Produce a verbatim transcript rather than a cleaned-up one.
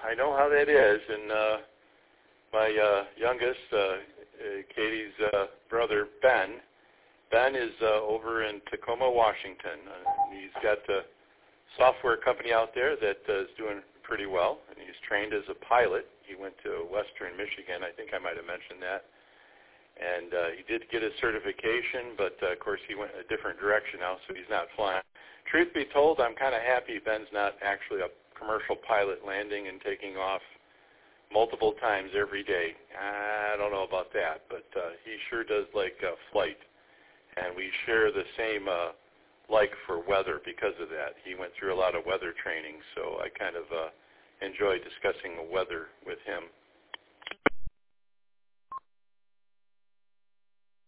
I know how that is, and uh, my uh, youngest, uh, uh, Katie's uh, brother, Ben, Ben is uh, over in Tacoma, Washington. Uh, he's got a software company out there that uh, is doing pretty well, and he's trained as a pilot. He went to Western Michigan. I think I might have mentioned that. And uh, he did get his certification, but uh, of course he went a different direction now, so he's not flying. Truth be told, I'm kind of happy Ben's not actually a commercial pilot landing and taking off multiple times every day. I don't know about that, but uh, he sure does like uh, flight. And we share the same uh, like for weather because of that. He went through a lot of weather training, so I kind of uh, enjoy discussing the weather with him.